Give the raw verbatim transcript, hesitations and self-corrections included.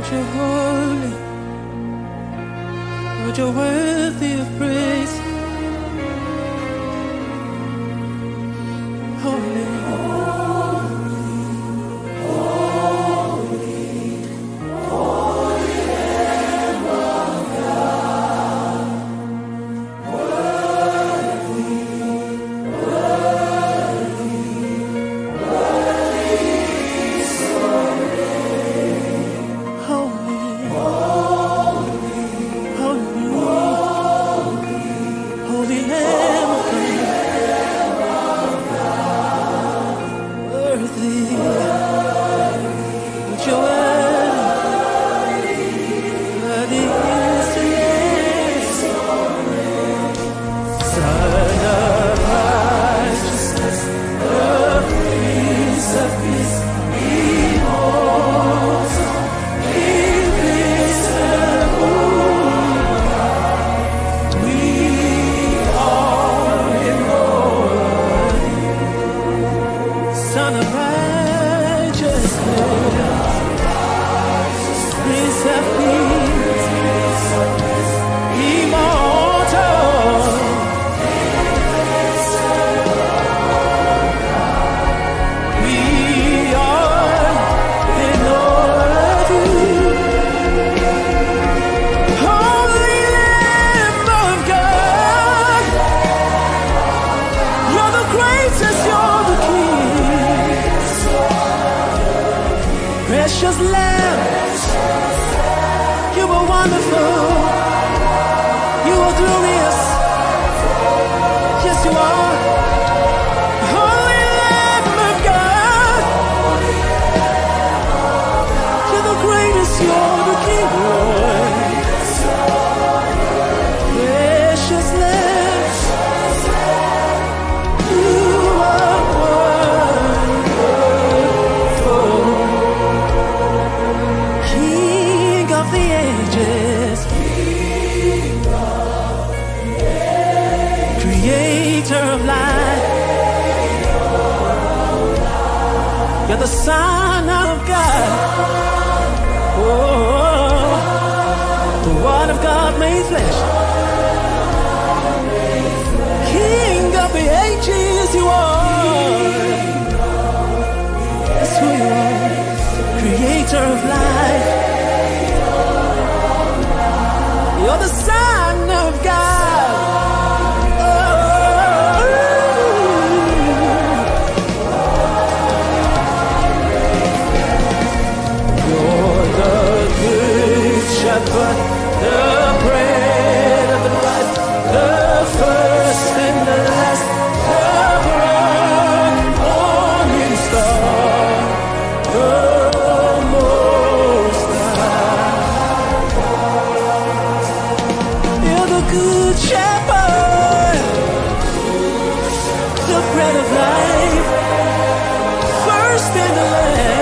you're holy, Lord, you're worthy of praise. Holy, precious Lamb, you are wonderful, you are glorious, yes you are. Holy Lamb of God, you're the greatest, you're the King, Lord. Precious Lamb, you are wonderful. King of the ages, Creator of life, you're the Son of God, oh, the Word of God made flesh. King of the ages, you are, that's who you are. Creator of life, you're the Son of God. Oh, you're the good shepherd, the bread of the life, the first and the last, the bright morning star, the most high. You're the good shepherd, the bread of life, first and the last.